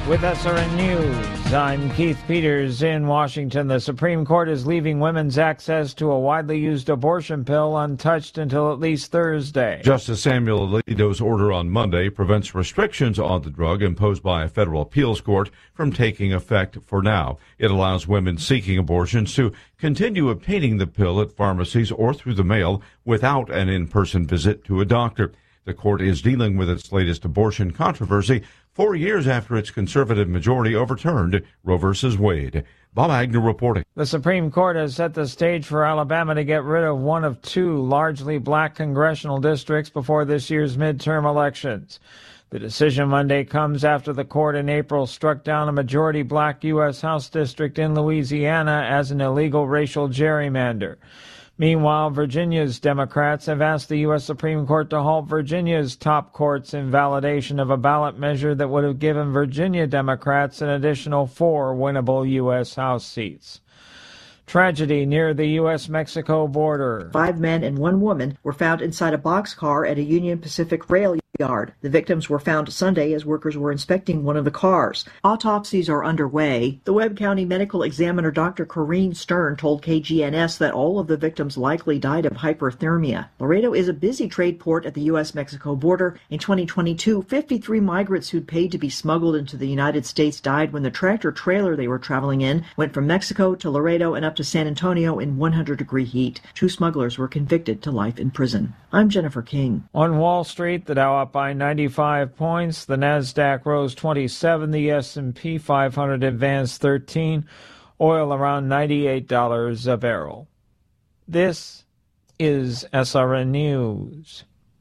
With SRN News, I'm Keith Peters in Washington. The Supreme Court is leaving women's access to a widely used abortion pill untouched until at least Thursday. Justice Samuel Alito's order on Monday prevents restrictions on the drug imposed by a federal appeals court from taking effect for now. It allows women seeking abortions to continue obtaining the pill at pharmacies or through the mail without an in-person visit to a doctor. The court is dealing with its latest abortion controversy 4 years after its conservative majority overturned Roe v. Wade. Bob Agnew reporting. The Supreme Court has set the stage for Alabama to get rid of one of two largely black congressional districts before this year's midterm elections. The decision Monday comes after the court in April struck down a majority black U.S. House district in Louisiana as an illegal racial gerrymander. Meanwhile, Virginia's Democrats have asked the U.S. Supreme Court to halt Virginia's top court's invalidation of a ballot measure that would have given Virginia Democrats an additional 4 winnable U.S. House seats. Tragedy near the U.S.-Mexico border. 5 men and 1 woman were found inside a boxcar at a Union Pacific rail yard. The victims were found Sunday as workers were inspecting one of the cars. Autopsies are underway. The Webb County medical examiner Dr. Corrine Stern told KGNS that all of the victims likely died of hyperthermia. Laredo is a busy trade port at the U.S.-Mexico border. In 2022, 53 migrants who'd paid to be smuggled into the United States died when the tractor-trailer they were traveling in went from Mexico to Laredo and up to San Antonio in 100-degree heat. 2 smugglers were convicted to life in prison. I'm Jennifer King. On Wall Street, the Dow up by 95 points. The Nasdaq rose 27. The S&P 500 advanced 13. Oil around $98 a barrel. This is SRN News.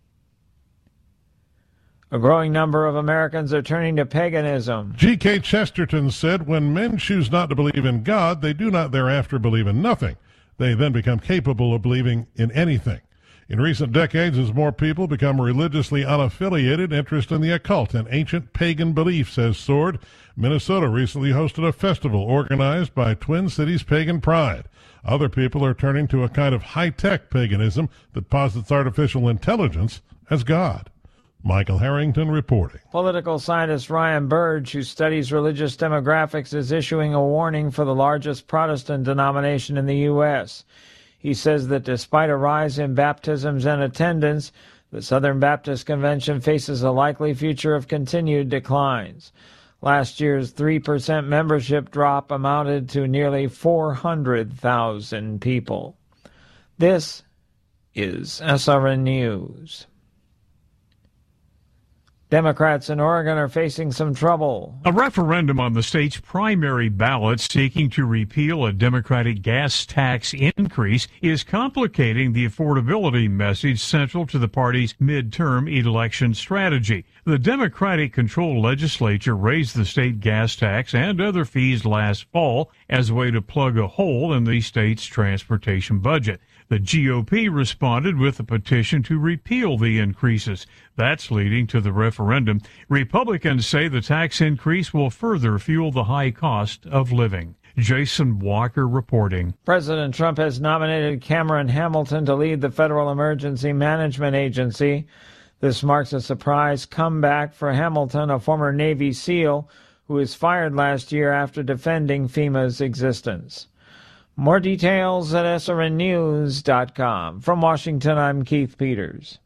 A growing number of Americans are turning to paganism. G.K. Chesterton said, "When men choose not to believe in God, they do not thereafter believe in nothing. They then become capable of believing in anything." In recent decades, as more people become religiously unaffiliated, interest in the occult and ancient pagan beliefs has soared. Minnesota recently hosted a festival organized by Twin Cities Pagan Pride. Other people are turning to a kind of high-tech paganism that posits artificial intelligence as God. Michael Harrington reporting. Political scientist Ryan Burge, who studies religious demographics, is issuing a warning for the largest Protestant denomination in the U.S. He says that despite a rise in baptisms and attendance, the Southern Baptist Convention faces a likely future of continued declines. Last year's 3% membership drop amounted to nearly 400,000 people. This is SRN News. Democrats in Oregon are facing some trouble. A referendum on the state's primary ballot seeking to repeal a Democratic gas tax increase is complicating the affordability message central to the party's midterm election strategy. The Democratic-controlled legislature raised the state gas tax and other fees last fall as a way to plug a hole in the state's transportation budget. The GOP responded with a petition to repeal the increases. That's leading to the referendum. Republicans say the tax increase will further fuel the high cost of living. Jason Walker reporting. President Trump has nominated Cameron Hamilton to lead the Federal Emergency Management Agency. This marks a surprise comeback for Hamilton, a former Navy SEAL who was fired last year after defending FEMA's existence. More details at srnnews.com. From Washington, I'm Keith Peters.